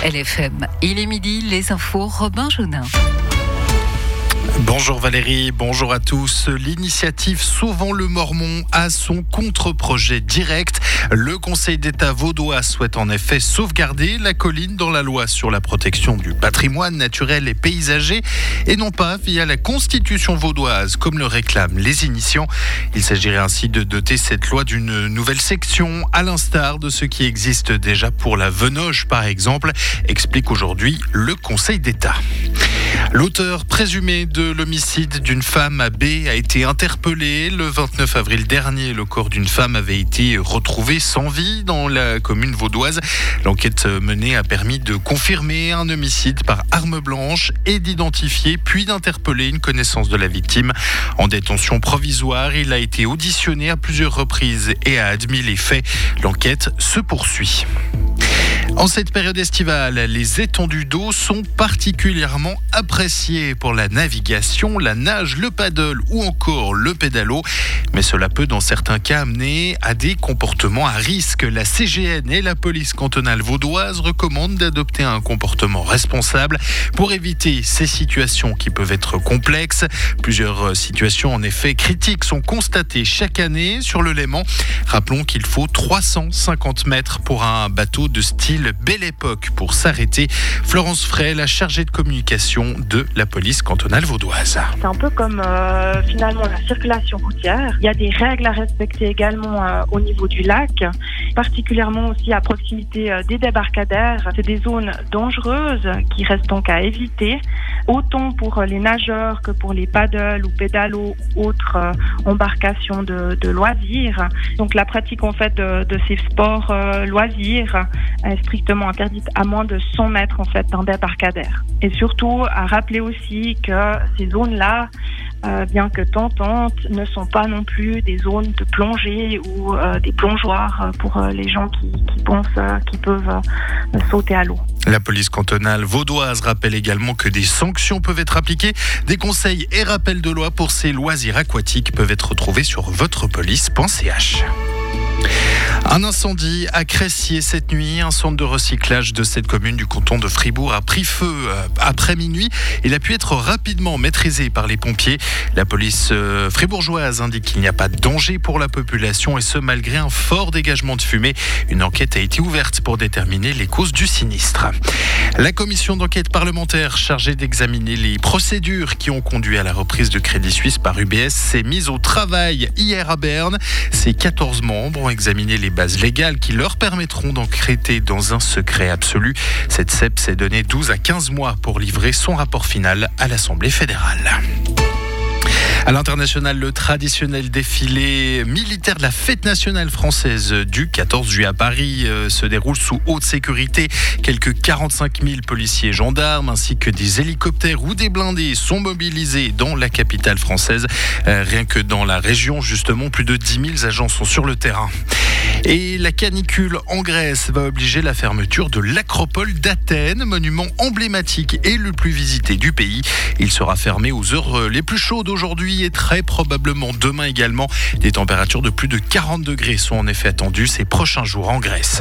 LFM. Il est midi, les infos, Robin Jaunin. Bonjour Valérie, bonjour à tous. L'initiative Sauvons le Mormont a son contre-projet direct. Le Conseil d'État vaudois souhaite en effet sauvegarder la colline dans la loi sur la protection du patrimoine naturel et paysager et non pas via la Constitution vaudoise comme le réclament les initiants. Il s'agirait ainsi de doter cette loi d'une nouvelle section à l'instar de ce qui existe déjà pour la Venoge par exemple, explique aujourd'hui le Conseil d'État. L'auteur présumé de l'homicide d'une femme à B a été interpellé. Le 29 avril dernier, le corps d'une femme avait été retrouvé sans vie dans la commune vaudoise. L'enquête menée a permis de confirmer un homicide par arme blanche et d'identifier puis d'interpeller une connaissance de la victime. En détention provisoire, il a été auditionné à plusieurs reprises et a admis les faits. L'enquête se poursuit. En cette période estivale, les étendues d'eau sont particulièrement appréciées pour la navigation, la nage, le paddle ou encore le pédalo. Mais cela peut dans certains cas amener à des comportements à risque. La CGN et la police cantonale vaudoise recommandent d'adopter un comportement responsable pour éviter ces situations qui peuvent être complexes. Plusieurs situations en effet critiques sont constatées chaque année sur le Léman. Rappelons qu'il faut 350 mètres pour un bateau de style Belle Époque pour s'arrêter. Florence Frey, la chargée de communication de la police cantonale vaudoise. C'est un peu comme finalement la circulation routière. Il y a des règles à respecter également au niveau du lac, particulièrement aussi à proximité des débarcadères. C'est des zones dangereuses qui restent donc à éviter, autant pour les nageurs que pour les paddles ou pédalos ou autres embarcations de loisirs. Donc la pratique en fait de ces sports loisirs est strictement interdite à moins de 100 mètres en fait d'un débarcadère. Et surtout à rappeler aussi que ces zones-là, bien que tentantes, ne sont pas non plus des zones de plongée ou des plongeoires pour les gens qui pensent qu'ils peuvent sauter à l'eau. La police cantonale vaudoise rappelle également que des sanctions peuvent être appliquées. Des conseils et rappels de loi pour ces loisirs aquatiques peuvent être retrouvés sur votrepolice.ch. Un incendie à Cressier cette nuit. Un centre de recyclage de cette commune du canton de Fribourg a pris feu après minuit. Il a pu être rapidement maîtrisé par les pompiers. La police fribourgeoise indique qu'il n'y a pas de danger pour la population et ce malgré un fort dégagement de fumée. Une enquête a été ouverte pour déterminer les causes du sinistre. La commission d'enquête parlementaire chargée d'examiner les procédures qui ont conduit à la reprise de Crédit Suisse par UBS s'est mise au travail hier à Berne. Ses 14 membres ont examiné les bases légales qui leur permettront d'enquêter dans un secret absolu. Cette CEP s'est donné 12 à 15 mois pour livrer son rapport final à l'Assemblée fédérale. À l'international, le traditionnel défilé militaire de la fête nationale française du 14 juillet à Paris se déroule sous haute sécurité. Quelques 45 000 policiers et gendarmes ainsi que des hélicoptères ou des blindés sont mobilisés dans la capitale française. Rien que dans la région, justement, plus de 10 000 agents sont sur le terrain. Et la canicule en Grèce va obliger la fermeture de l'Acropole d'Athènes, monument emblématique et le plus visité du pays. Il sera fermé aux heures les plus chaudes aujourd'hui et très probablement demain également. Des températures de plus de 40 degrés sont en effet attendues ces prochains jours en Grèce.